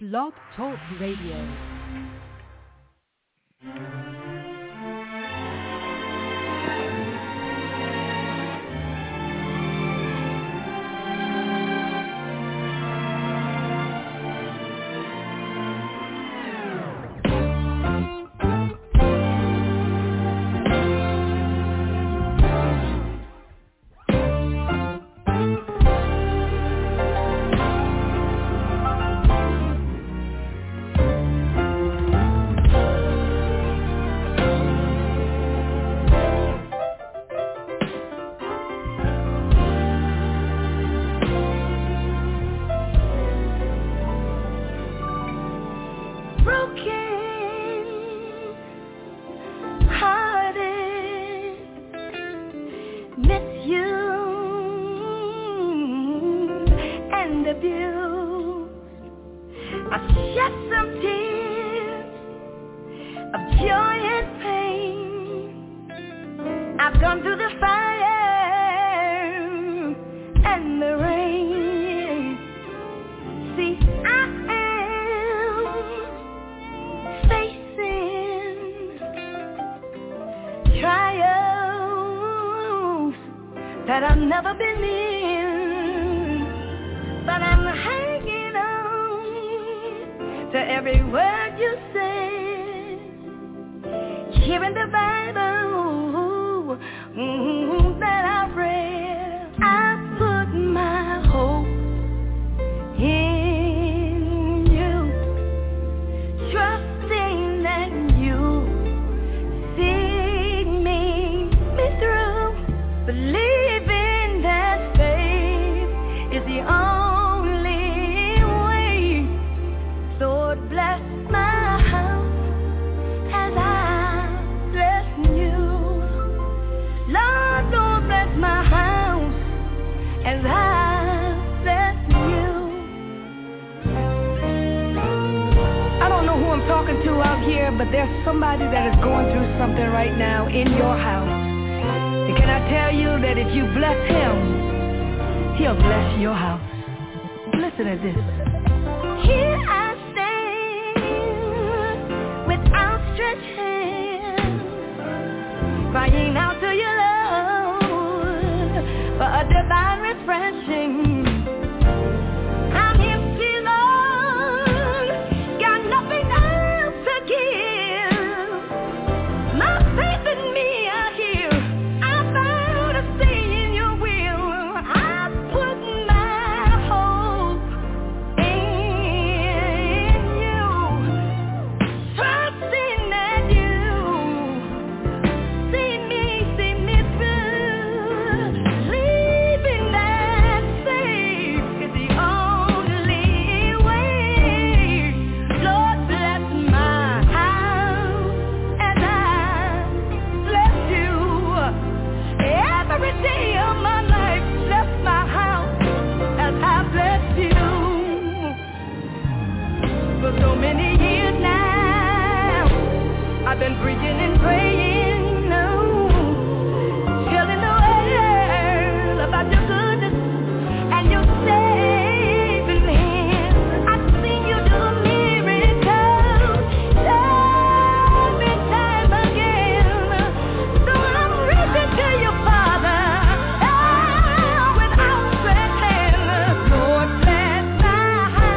Blog Talk Radio.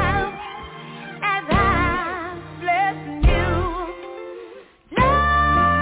No!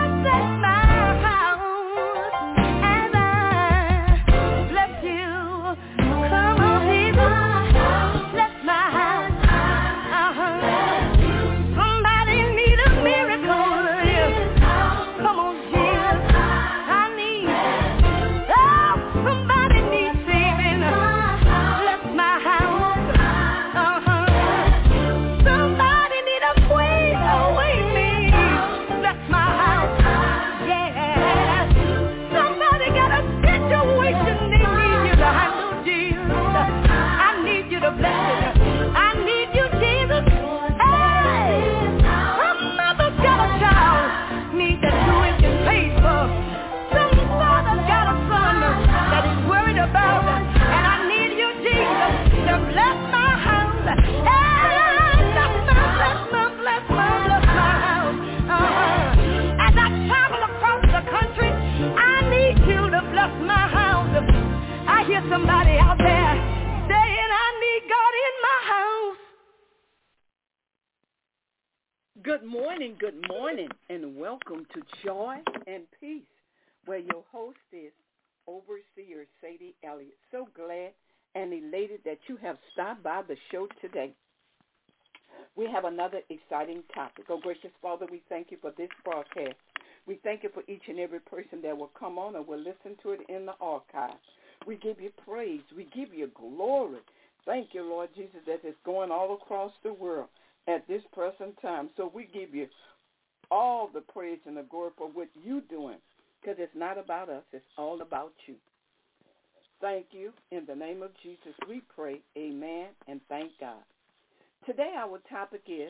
Good morning, and welcome to Joy and Peace, where your host is Overseer Sadie Elliott. So glad and elated that you have stopped by the show today. We have another exciting topic. Oh, gracious Father, we thank you for this broadcast. We thank you for each and every person that will come on and will listen to it in the archive. We give you praise. We give you glory. Thank you, Lord Jesus, that it's going all across the world at this present time. So we give you all the praise and the glory for what you're doing, because it's not about us. It's all about you. Thank you. In the name of Jesus, we pray. Amen, and thank God. Today our topic is,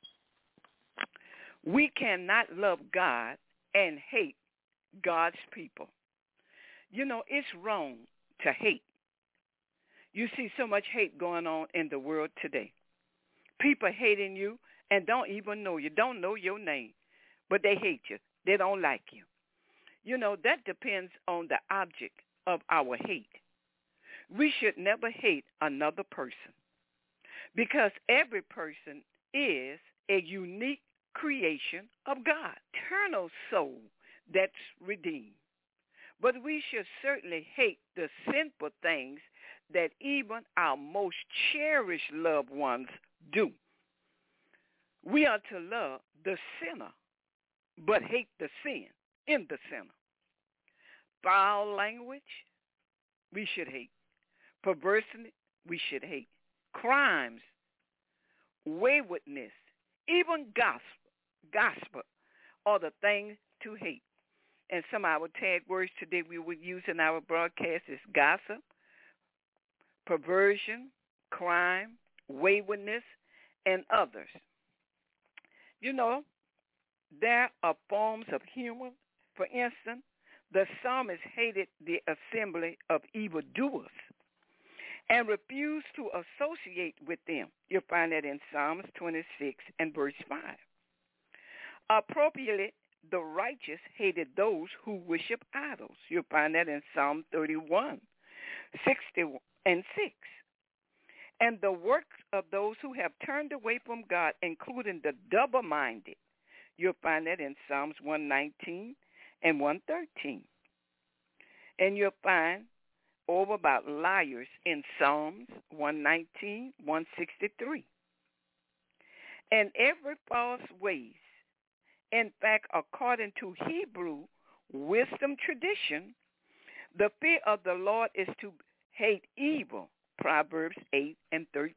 we cannot love God and hate God's people. You know, it's wrong to hate. You see so much hate going on in the world today. People hating you and don't even know you, don't know your name, but they hate you. They don't like you. You know, that depends on the object of our hate. We should never hate another person, because every person is a unique creation of God, eternal soul that's redeemed. But we should certainly hate the sinful things that even our most cherished loved ones do. We are to love the sinner, but hate the sin in the sinner. Foul language, we should hate. Perversity, we should hate. Crimes, waywardness, even gospel are the things to hate. And some of our tag words today we would use in our broadcast is gossip, perversion, crime, waywardness, and others. You know, there are forms of humor. For instance, the psalmist hated the assembly of evildoers and refused to associate with them. You'll find that in Psalms 26 and verse 5. Appropriately, the righteous hated those who worship idols. You'll find that in Psalm 31, 60 and 6. And the works of those who have turned away from God, including the double-minded. You'll find that in Psalms 119 and 113. And you'll find over about liars in Psalms 119, 163. And every false ways. In fact, according to Hebrew wisdom tradition, the fear of the Lord is to hate evil. Proverbs 8 and 13.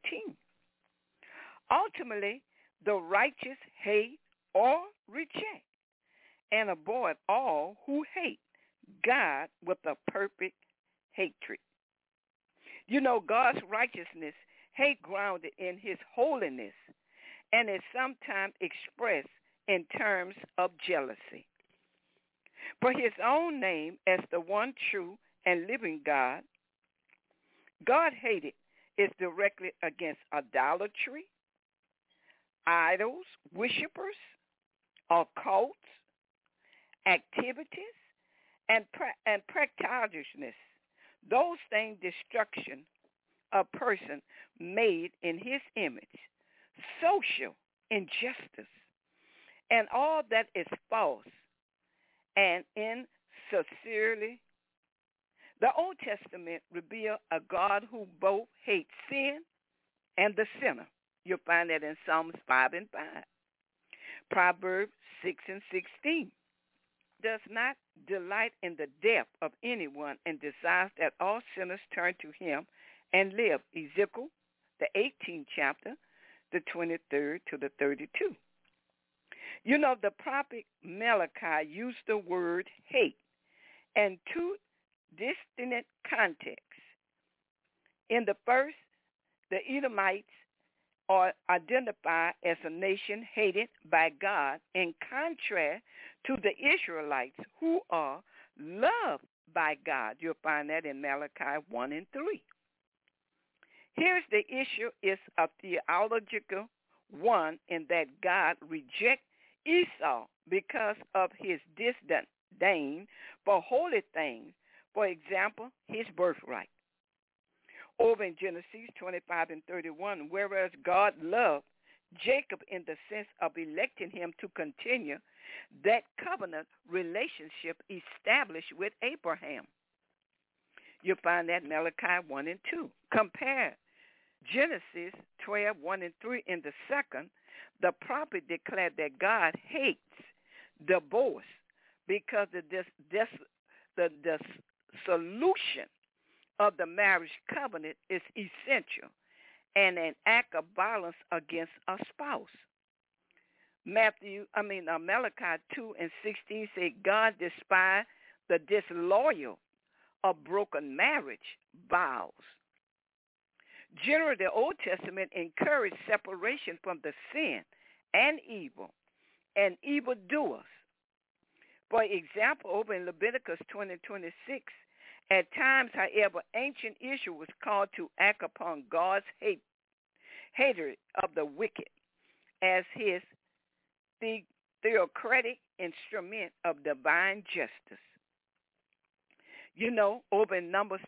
Ultimately, the righteous hate or reject and avoid all who hate God with a perfect hatred. You know, God's righteousness, hate grounded in his holiness, and is sometimes expressed in terms of jealousy. For his own name as the one true and living God, God hated is directly against idolatry, idols, worshipers, occults, activities, and practitioners. Those things destruction a person made in his image, social injustice, and all that is false and insincerely. The Old Testament reveals a God who both hates sin and the sinner. You'll find that in Psalms 5 and 5. Proverbs 6 and 16. Does not delight in the death of anyone and desires that all sinners turn to him and live. Ezekiel, the 18th chapter, the 23rd to the 32. You know, the prophet Malachi used the word hate in two distinct contexts. In the first, the Edomites are identified as a nation hated by God, in contrast to the Israelites who are loved by God. You'll find that in Malachi 1 and 3. Here's the issue is a theological one, in that God rejects Esau because of his disdain for holy things, for example, his birthright. Over in Genesis 25 and 31, whereas God loved Jacob in the sense of electing him to continue that covenant relationship established with Abraham. You'll find that Malachi 1 and 2. Compare Genesis 12, 1 and 3 in the second. The prophet declared that God hates divorce because the solution of the marriage covenant is essential and an act of violence against a spouse. Malachi 2 and 16 say God despised the disloyal of broken marriage vows. Generally, the Old Testament encouraged separation from the sin and evildoers. For example, over in Leviticus 20:26, at times, however, ancient Israel was called to act upon God's hatred of the wicked as his theocratic instrument of divine justice. You know, over in Numbers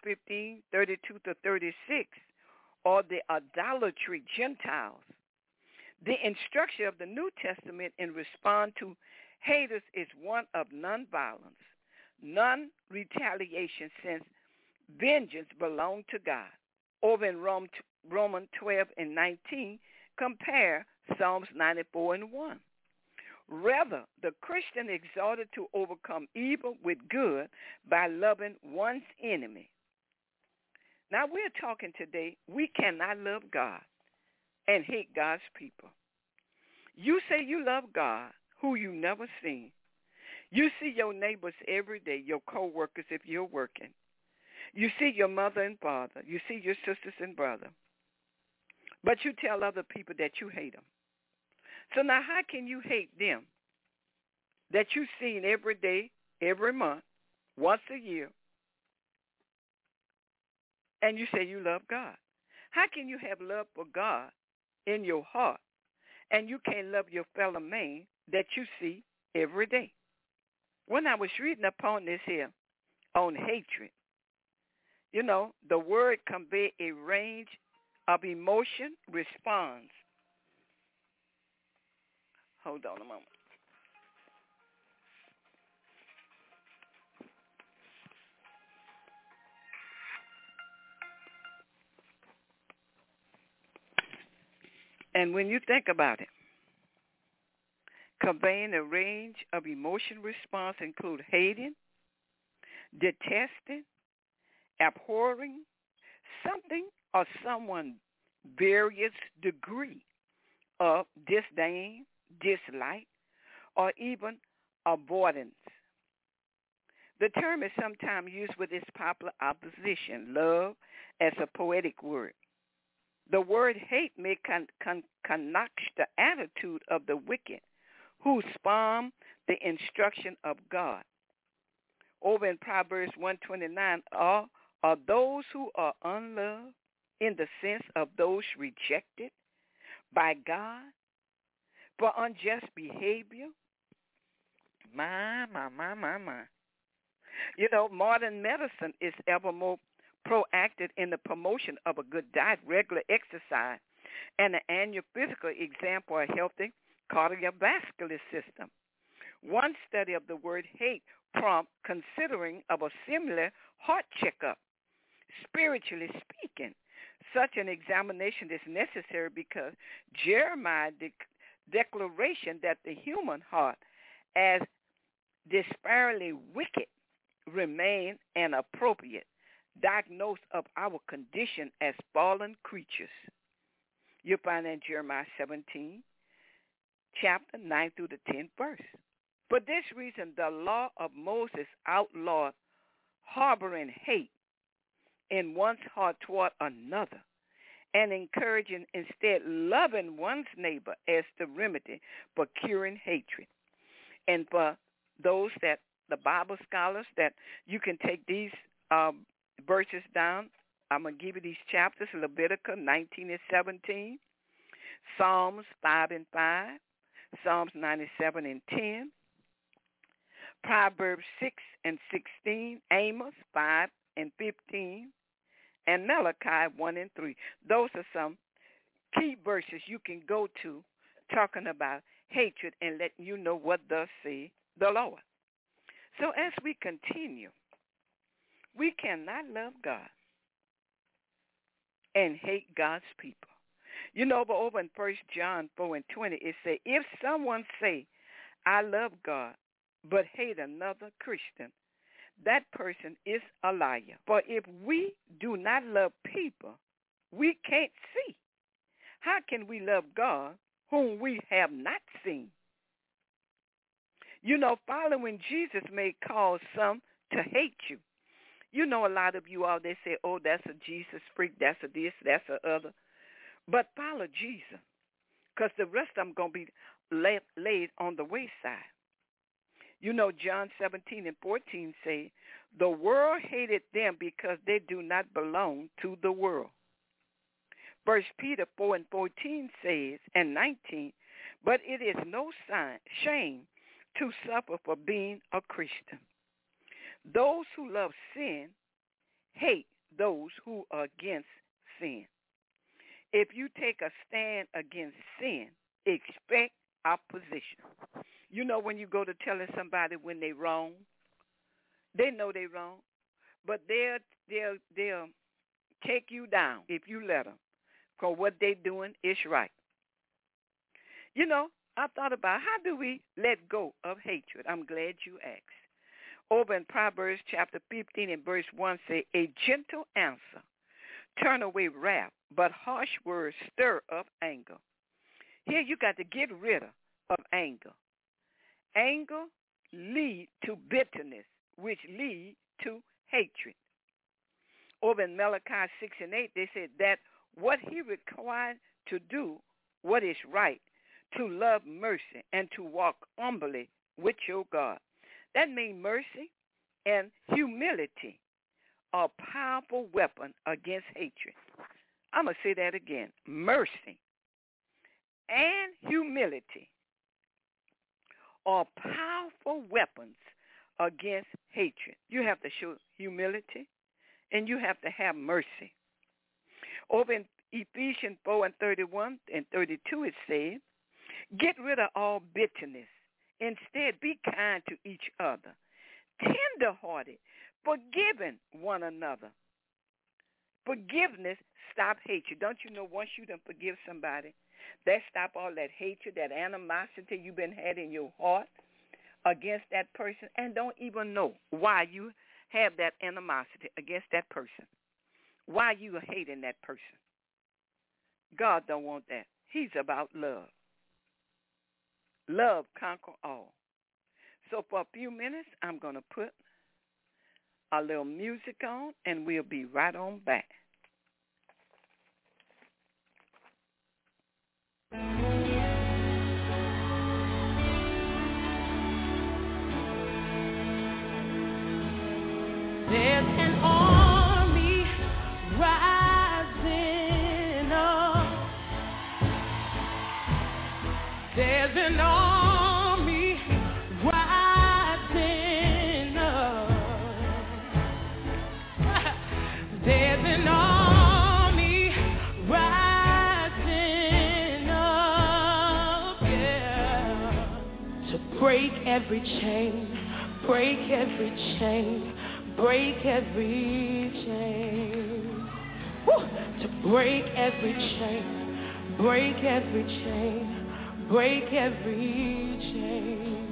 15:32-36, or the idolatry Gentiles. The instruction of the New Testament in response to haters is one of nonviolence, non-retaliation, since vengeance belongs to God. Over in Romans 12 and 19, compare Psalms 94 and 1. Rather, the Christian exhorted to overcome evil with good by loving one's enemy. Now, we're talking today, we cannot love God and hate God's people. You say you love God, who you never seen. You see your neighbors every day, your co-workers if you're working. You see your mother and father. You see your sisters and brother. But you tell other people that you hate them. So now how can you hate them that you seen every day, every month, once a year, and you say you love God? How can you have love for God in your heart and you can't love your fellow man that you see every day? When I was reading upon this here on hatred, you know, the word convey a range of emotion response. Hold on a moment. And when you think about it, conveying a range of emotion response include hating, detesting, abhorring something or someone, various degree of disdain, dislike, or even avoidance. The term is sometimes used with its popular opposition, love, as a poetic word. The word hate may connote the attitude of the wicked who spurn the instruction of God. Over in Proverbs 129, are those who are unloved in the sense of those rejected by God for unjust behavior? My. You know, modern medicine is ever more proactive in the promotion of a good diet, regular exercise, and an annual physical exam for a healthy cardiovascular system. One study of the word hate prompts considering of a similar heart checkup. Spiritually speaking, such an examination is necessary because Jeremiah's declaration that the human heart, as desperately wicked, remain an appropriate diagnosis of our condition as fallen creatures. You'll find that in Jeremiah 17, chapter 9 through the 10th verse. For this reason, the law of Moses outlawed harboring hate in one's heart toward another and encouraging instead loving one's neighbor as the remedy for curing hatred. And for those that, the Bible scholars, that you can take these verses down, I'm going to give you these chapters: Leviticus 19 and 17, Psalms 5 and 5, Psalms 97 and 10, Proverbs 6 and 16, Amos 5 and 15, and Malachi 1 and 3. Those are some key verses you can go to talking about hatred and letting you know what thus say the Lord. So as we continue, we cannot love God and hate God's people. You know, but over in 1 John 4:20, it says, if someone say, I love God, but hate another Christian, that person is a liar. For if we do not love people, we can't see. How can we love God whom we have not seen? You know, following Jesus may cause some to hate you. You know, a lot of you all, they say, oh, that's a Jesus freak, that's a this, that's a other. But follow Jesus, because the rest of them going to be laid on the wayside. You know, John 17:14 say, the world hated them because they do not belong to the world. 1 Peter 4:14 says, and 19, but it is no shame to suffer for being a Christian. Those who love sin hate those who are against sin. If you take a stand against sin, expect opposition. You know, when you go to telling somebody when they're wrong, they know they're wrong, but they'll take you down if you let them, because what they're doing is right. You know, I thought about how do we let go of hatred? I'm glad you asked. Over in Proverbs chapter 15 and verse 1 say, a gentle answer turn away wrath, but harsh words stir up anger. Here you got to get rid of anger. Anger lead to bitterness, which lead to hatred. Over in Malachi 6:8, they said that what he required to do what is right, to love mercy, and to walk humbly with your God. That means mercy and humility are a powerful weapon against hatred. I'm going to say that again. Mercy and humility are powerful weapons against hatred. You have to show humility and you have to have mercy. Over in Ephesians 4:31 and 32, it says, get rid of all bitterness. Instead, be kind to each other, tender-hearted, forgiving one another. Forgiveness stop hatred. Don't you know once you done forgive somebody, that stop all that hatred, that animosity you've been had in your heart against that person, and don't even know why you have that animosity against that person, why you are hating that person. God don't want that. He's about love. Love conquer all. So for a few minutes, I'm going to put a little music on, and we'll be right on back. There's an army rising up. There's an army rising up. There's an army rising up, yeah. To break every chain, break every chain. Break every chain. Woo! To break every chain. Break every chain. Break every chain.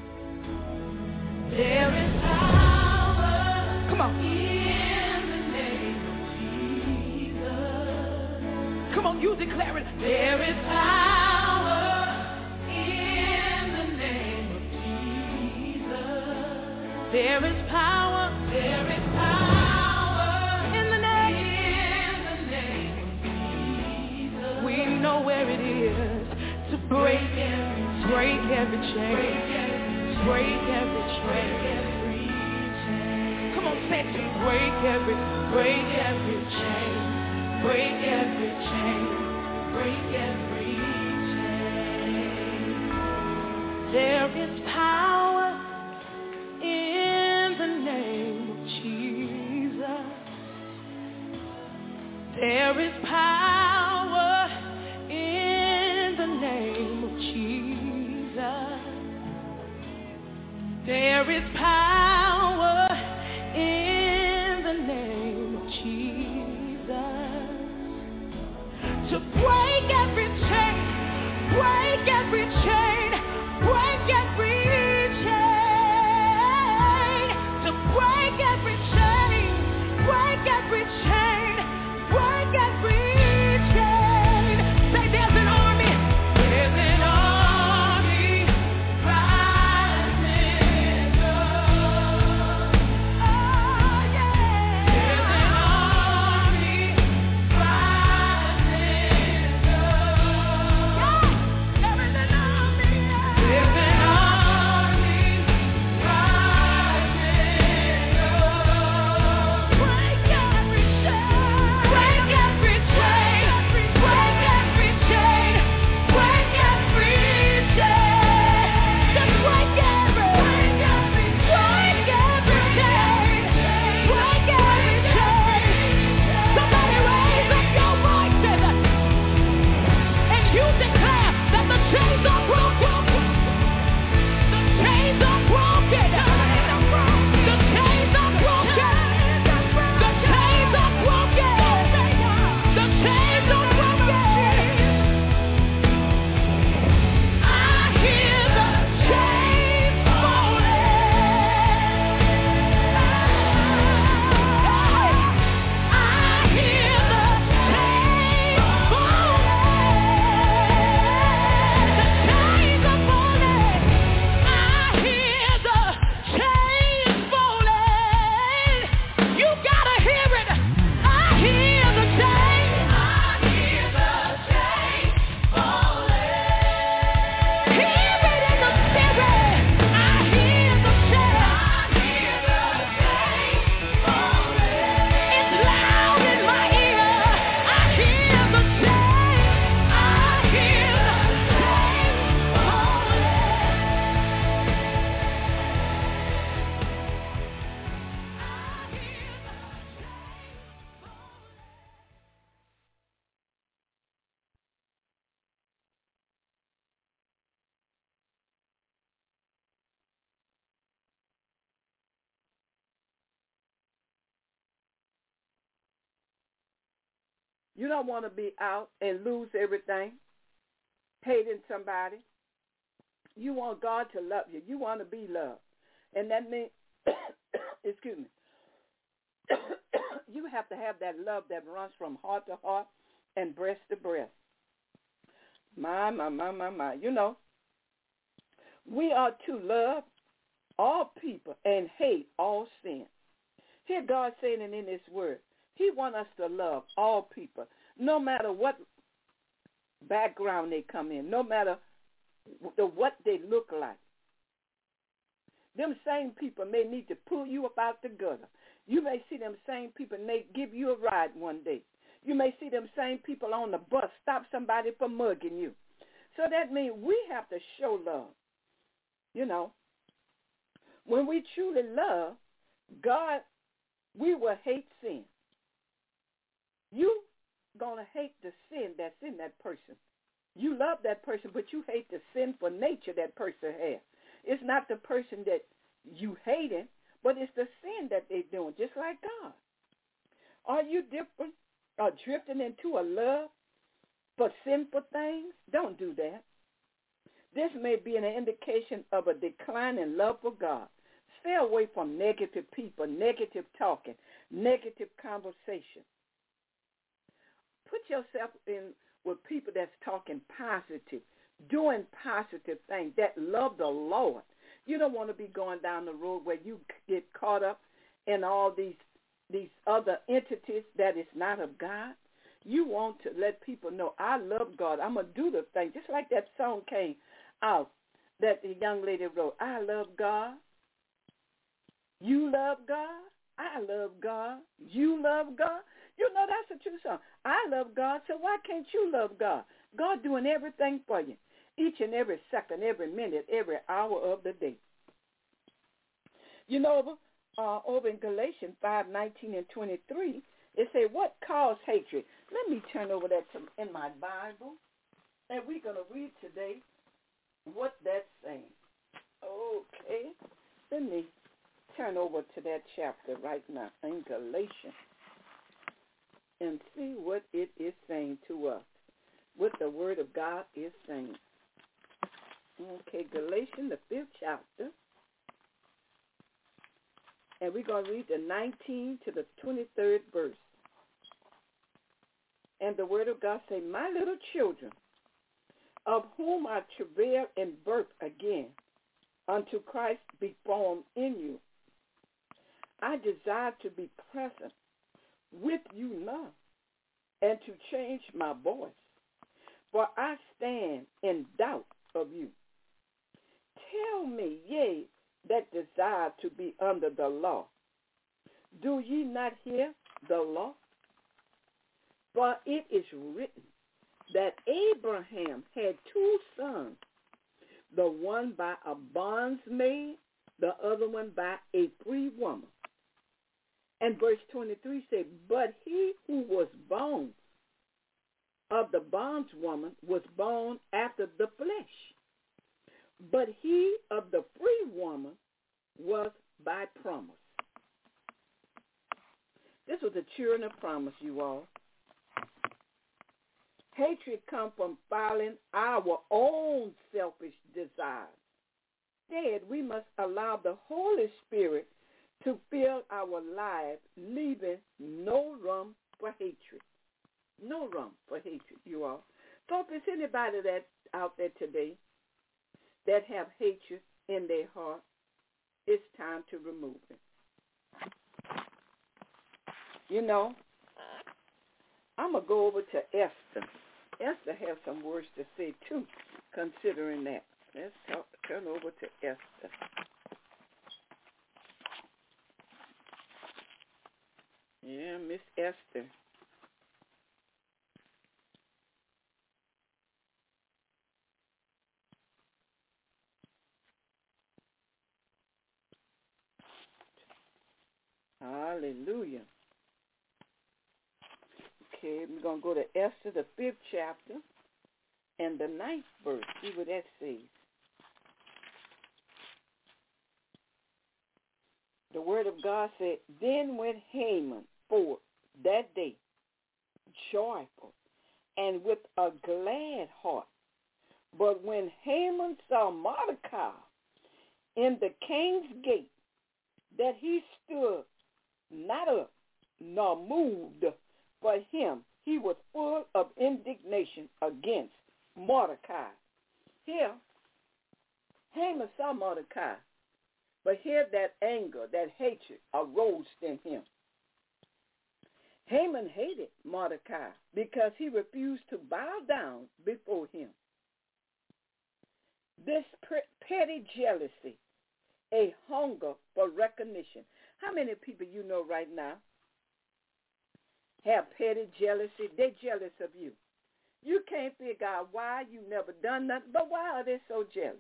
There is power. Come on. In the name of Jesus. Come on, you declare it. There is power in the name of Jesus. There is power. There is power in the name of Jesus. We know where it is to break every chain. Break every chain. Come on, say it. Break every chain. Break every chain. Break every chain. There is power in the name. There is power in the name of There is power in the name of Jesus to break every chain, break every chain, break every chain, to break every chain, break every chain, break every chain. Say there's an army, there's an army rising up. Oh yeah, there's an army rising up. Yeah, there is an army. There's an army rising up. Break every chain, break every chain, break every chain, break every chain. Just break every chain, break every chain. Somebody raise up your voices and you declare that the chains are broken. The chains are broken. The chains are broken. The chains are broken. The chains are broken. I hear the chains falling. I hear the chains falling. The chains are falling. I hear the chains falling. You gotta hear it. I hear the chains. I hear the chains falling. Hear it in the spirit. I hear the chains. I hear the chains falling. It's loud in my ear. I hear the chains. I hear the chains You don't want to be out and lose everything, hating somebody. You want God to love you. You want to be loved. And that means, excuse me, you have to have that love that runs from heart to heart and breast to breast. My. You know, we are to love all people and hate all sin. Hear God saying it in his word. He wants us to love all people, no matter what background they come in, no matter what they look like. Them same people may need to pull you up out the gutter. You may see them same people and they give you a ride one day. You may see them same people on the bus stop somebody from mugging you. So that means we have to show love. You know, when we truly love God, we will hate sin. You going to hate the sin that's in that person. You love that person, but you hate the sinful nature that person has. It's not the person that you hating, but it's the sin that they're doing, just like God. Are you different or drifting into a love for sinful things? Don't do that. This may be an indication of a decline in love for God. Stay away from negative people, negative talking, negative conversation. Put yourself in with people that's talking positive, doing positive things, that love the Lord. You don't want to be going down the road where you get caught up in all these other entities that is not of God. You want to let people know, I love God. I'm going to do the thing. Just like that song came out that the young lady wrote, I love God. You love God. I love God. You love God. You know, that's a true song. I love God, so why can't you love God? God doing everything for you, each and every second, every minute, every hour of the day. You know, over in Galatians 5:19 and 23, it says, what caused hatred? Let me turn over that in my Bible, and we're going to read today what that's saying. Okay. Let me turn over to that chapter right now in Galatians and see what it is saying to us, what the Word of God is saying. Okay, Galatians, the 5th chapter, and we're going to read the 19th to the 23rd verse. And the Word of God say, my little children, of whom I travail in birth again, unto Christ be formed in you. I desire to be present with you now, and to change my voice, for I stand in doubt of you. Tell me, ye that desire to be under the law, do ye not hear the law? For it is written that Abraham had 2 sons, the one by a bondmaid, the other one by a free woman. And verse 23 said, but he who was born of the bondwoman was born after the flesh, but he of the free woman was by promise. This was the children of promise, you all. Hatred comes from following our own selfish desires. Instead, we must allow the Holy Spirit to fill our lives, leaving no room for hatred. No room for hatred, you all. So if there's anybody that out there today that have hatred in their heart, it's time to remove it. You know, I'm going to go over to Esther. Esther has some words to say, too, considering that. Let's turn over to Esther. Yeah, Miss Esther. Hallelujah. Okay, we're going to go to Esther, the 5th chapter, and the 9th verse. See what that says. The Word of God said, then went Haman forth that day, joyful, and with a glad heart. But when Haman saw Mordecai in the king's gate, that he stood not up, nor moved for him, he was full of indignation against Mordecai. Here, Haman saw Mordecai, but here that anger, that hatred arose in him. Haman hated Mordecai because he refused to bow down before him. This petty jealousy, a hunger for recognition. How many people you know right now have petty jealousy? They're jealous of you. You can't figure out why you never done nothing, but why are they so jealous?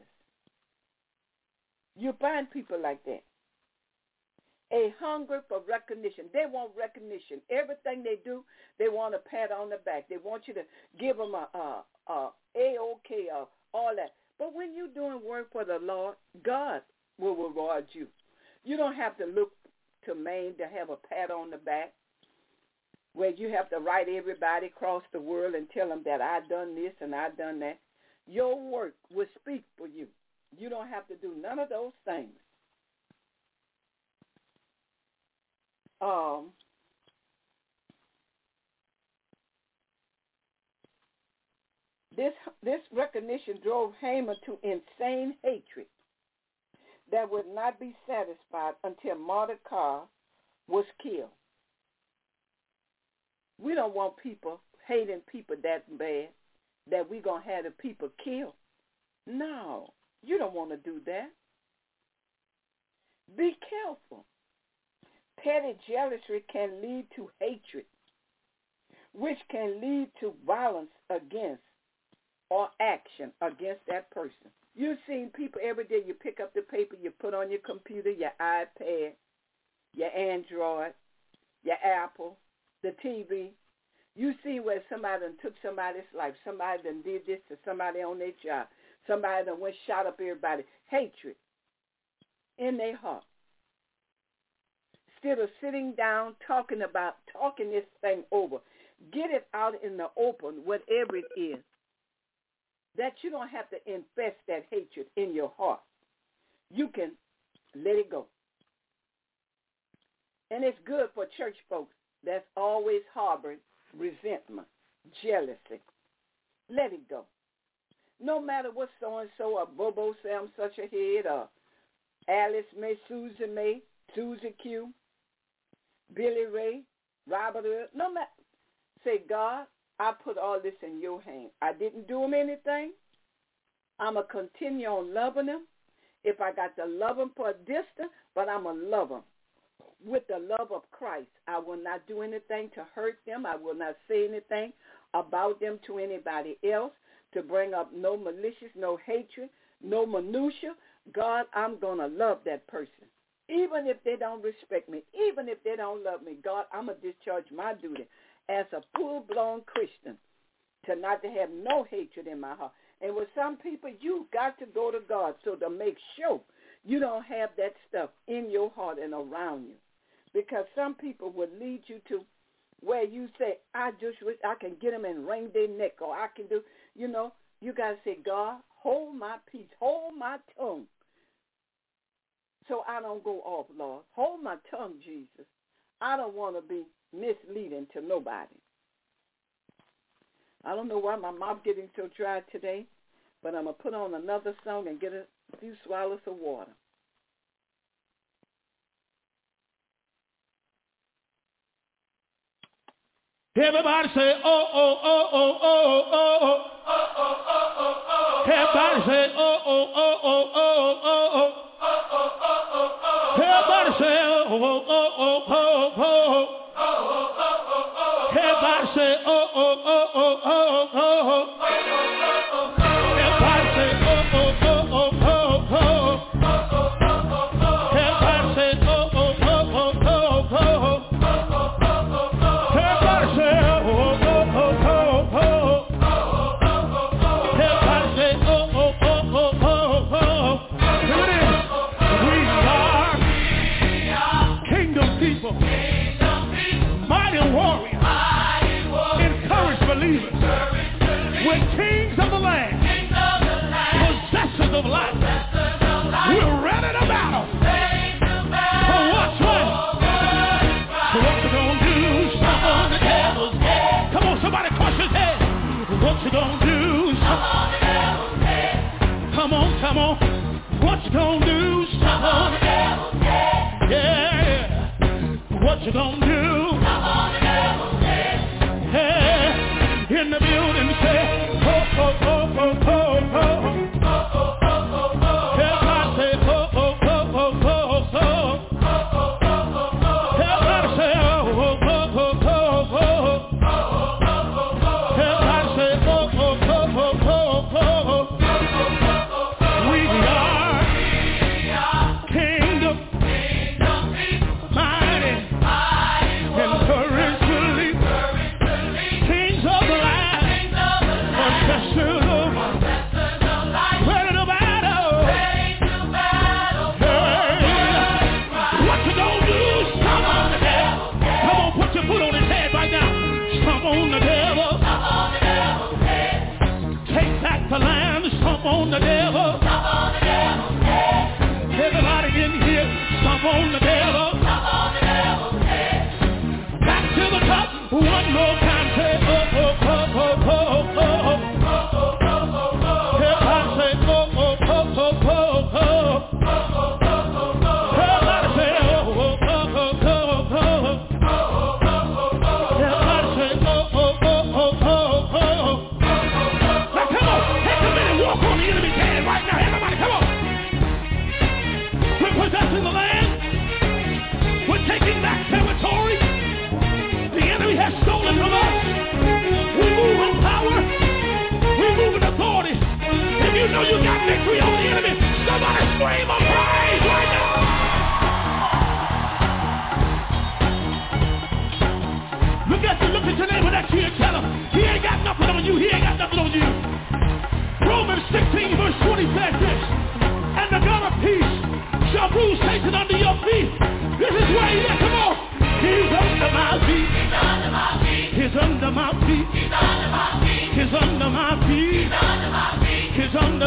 You find people like that. A hunger for recognition. They want recognition. Everything they do, they want a pat on the back. They want you to give them a A-OK, all that. But when you're doing work for the Lord, God will reward you. You don't have to look to man to have a pat on the back where you have to write everybody across the world and tell them that I done this and I done that. Your work will speak for you. You don't have to do none of those things. This recognition drove Haman to insane hatred that would not be satisfied until Mordecai was killed. We don't want people hating people that bad that we're going to have the people killed. No, you don't want to do that. Be careful. Petty jealousy can lead to hatred, which can lead to violence against or action against that person. You've seen people every day. You pick up the paper, you put on your computer, your iPad, your Android, your Apple, the TV. You see where somebody done took somebody's life. Somebody done did this to somebody on their job. Somebody done went shot up everybody. Hatred. in their heart. Instead of sitting down talking this thing over, get it out in the open, whatever it is, that you don't have to infest that hatred in your heart. You can let it go. And it's good for church folks that's always harboring resentment, jealousy. Let it go. No matter what so-and-so or Bobo say I'm such a head, or Alice May, Susie Q, Billy Ray, Robert Earl, no matter. Say, God, I put all this in your hand. I didn't do them anything. I'm going to continue on loving them. If I got to love them for a distance, but I'm going to love them with the love of Christ. I will not do anything to hurt them. I will not say anything about them to anybody else, to bring up no malicious, no hatred, no minutia. God, I'm going to love that person. Even if they don't respect me, even if they don't love me, God, I'm going to discharge my duty as a full-blown Christian to not to have no hatred in my heart. And with some people, you got to go to God so to make sure you don't have that stuff in your heart and around you. Because some people would lead you to where you say, I just wish I can get them and wring their neck, or I can do, you got to say, God, hold my peace, hold my tongue, so I don't go off, Lord. Hold my tongue, Jesus. I don't want to be misleading to nobody. I don't know why my mouth getting so dry today, but I'm going to put on another song and get a few swallows of water. Everybody say, oh, oh, oh, oh, oh, oh, oh, oh, oh, oh, oh, oh. Everybody say, oh, oh, oh, oh, oh, oh, oh. Everybody say, oh, oh, oh, oh, oh, oh. Everybody say, oh, oh, oh, oh, oh, oh. Everybody say, oh, oh, oh, oh, oh, oh. Everybody say, oh, oh, oh, oh, oh, oh. Everybody say, oh, oh, oh, oh, oh. Everybody say, oh, oh, oh, oh, oh, oh. Here it is. We are kingdom people, mighty warriors, encourage believers. We're kings of the land, possessors of life. We're ready to battle. For what's right? So what you gonna do? Stop on the devil's head. Come on, somebody crush his head. What you gonna do? Stop on the devil's head. Come on, come on. What you gonna do? Stop on the devil's head. Yeah. What you gonna do? Stop on the devil's head. Hey, in the building say, oh, oh, oh, oh, oh, oh. Everybody say, oh, oh, oh, oh, oh, oh. Everybody say, oh, oh, oh, oh, oh, oh. Everybody say, oh, oh, oh, oh, oh, oh. We are kingdom, mighty, encourage believers, kings of the land, possessors of life, ready to battle. Hey, what you gonna do? Stomp on the devil. Come on, put your foot on his head right now. Stomp on the devil. Take back the land. Stomp on the devil. Everybody in here, stomp on the devil. Back to the top, one more time. Say, oh, oh, oh, oh, oh, oh, oh. Everybody say, oh, oh, oh, oh, oh, oh. Everybody say, oh, oh, oh, oh, oh, oh. Everybody say, oh, oh, oh, oh, oh, oh. Now come on, take a minute, walk on the enemy's head right now. Everybody, come on. We're possessing the land. We're taking back territory the enemy has stolen from us. We move in power. We move in authority. If you know you got victory over the enemy, somebody scream a praise right now. Look at your neighbor next to you and tell him, he ain't got nothing on you. He ain't got nothing on you. Romans 16 verse 20 says this, and the God of peace shall rule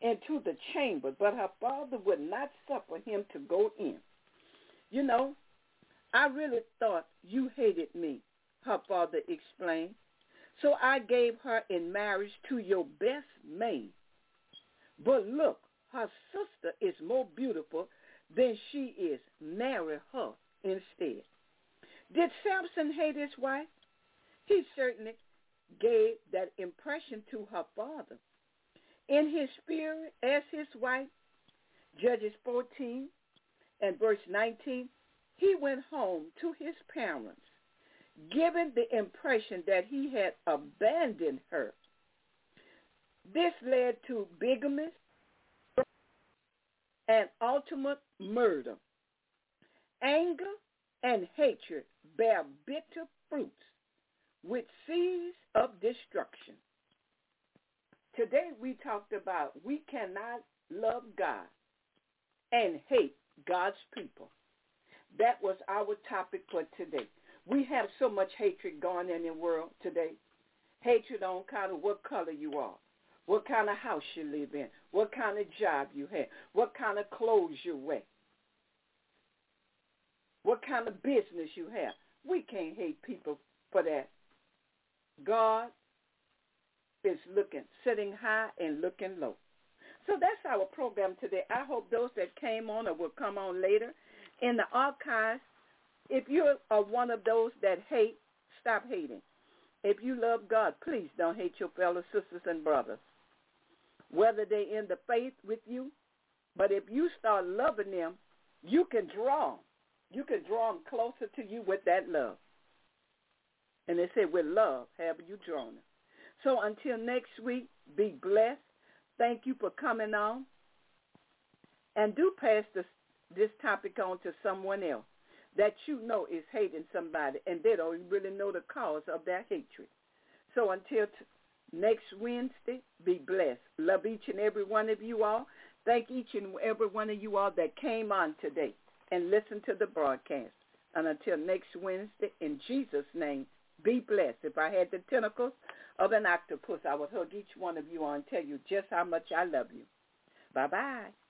into the chamber, but her father would not suffer him to go in. You know, I really thought you hated me, her father explained. So I gave her in marriage to your best maid. But look, her sister is more beautiful than she is. Marry her instead. Did Samson hate his wife? He certainly gave that impression to her father. In his spirit, as his wife, Judges 14 and verse 19, he went home to his parents, giving the impression that he had abandoned her. This led to bigamy and ultimate murder. Anger and hatred bear bitter fruits with seeds of destruction. Today we talked about we cannot love God and hate God's people. That was our topic for today. We have so much hatred going in the world today. Hatred on kind of what color you are, what kind of house you live in, what kind of job you have, what kind of clothes you wear, what kind of business you have. We can't hate people for that. God is sitting high and looking low. So that's our program today. I hope those that came on or will come on later in the archives, if you are one of those that hate, stop hating. If you love God, please don't hate your fellow sisters and brothers, whether they're in the faith with you. But if you start loving them, you can draw them. You can draw them closer to you with that love. And they say, with love have you drawn them. So until next week, be blessed. Thank you for coming on. And do pass this topic on to someone else that you know is hating somebody and they don't really know the cause of their hatred. So until next Wednesday, be blessed. Love each and every one of you all. Thank each and every one of you all that came on today and listened to the broadcast. And until next Wednesday, in Jesus' name, be blessed. If I had the tentacles of an octopus, I would hug each one of you on and tell you just how much I love you. Bye-bye.